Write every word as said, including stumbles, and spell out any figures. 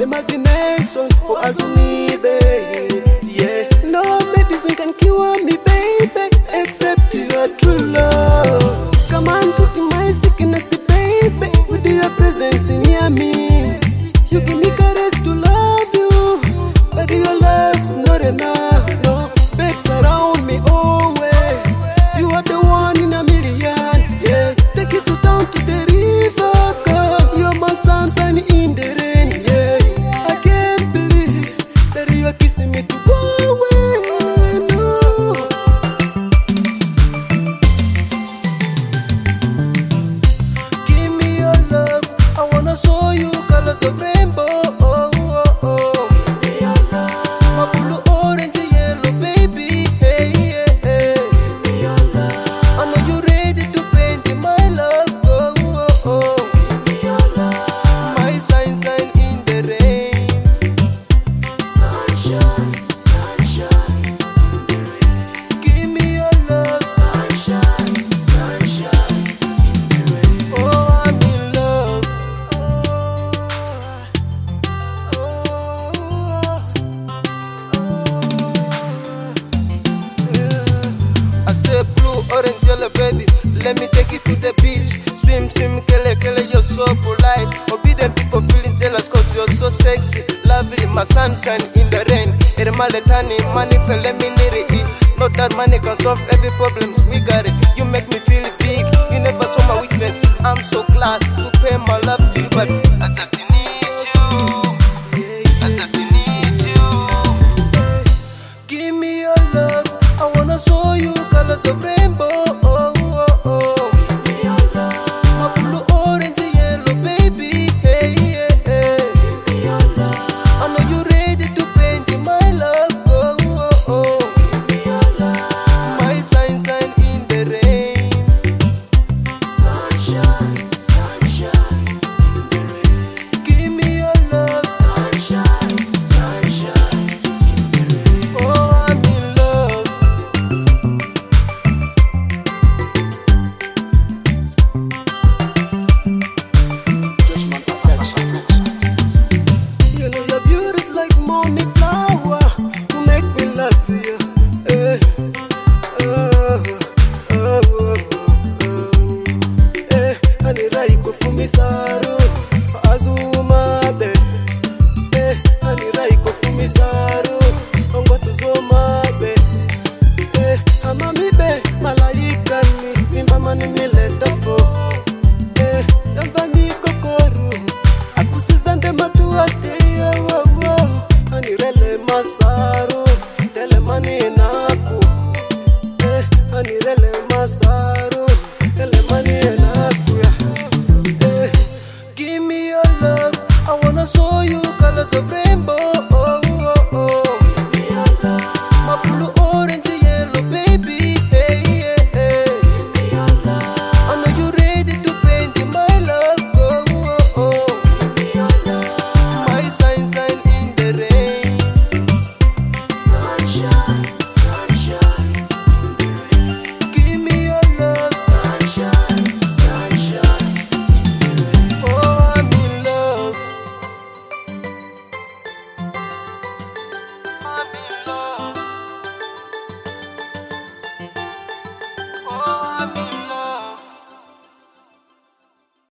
imagination for Azumi, baby. Yeah, no medicine can cure me, baby, except your true love. Come on, put my sickness, baby, with your presence near me. You give me courage to love you, but your love's not enough. No, babe, surround me always. You are the one in a million. Yeah, take it to down to the river, girl. You're my sunshine in the rain. Yeah, I can't believe that you are kissing me to go away. No. Give me your love. I wanna show you colors of rainbow. Oh, oh, oh. Give me your love. My blue, orange, yellow, baby. Hey, hey, hey. Give me your love. I know you're ready to paint in my love. Oh, oh, oh. Give me your love. My sunshine in the rain. Sunshine, sunshine in the rain. Give me your love. Sunshine, sunshine in the rain. Oh, I'm in love. I say blue, orange, yellow, baby. Let me take you to the beach. Swim, swim, kele, kele, you're so polite. Obedient people feeling jealous cause you're so sexy. Lovely, my sunshine in the rain. Irmaletani, money for let me need it. Not that money can solve every problems, we got it. You make me feel sick, you never saw my weakness. I'm so glad to pay my love to you, but I just need you. I just need you. Give me your love. I wanna show you colors of rainbow. Oh, oh, oh. Give me your love. My blue, orange, yellow, baby. Hey, hey, hey. Give me your love. I know you're ready to paint in my love. Oh, oh, oh. Give me your love. My sunshine in the rain. Sunshine, sunshine in the rain. Give me your love. Sunshine, sunshine in the rain. Oh, I'm in love. You know your beauty's like morning flower to make me love you. Eh, oh, oh, oh, oh. Eh, anirai kufumisaru azuma be. Eh, anirai kufumisaru ongo tuzoma be. Eh, amami be malaika ni mimbamani mileta fo. Eh, yamvani kokoru akusizande matuate. Oh, oh. Anirele masaru telemani naku. Eh, anirele masaru telemani naku. Eh, give me your love. I wanna show you colors of rainbow.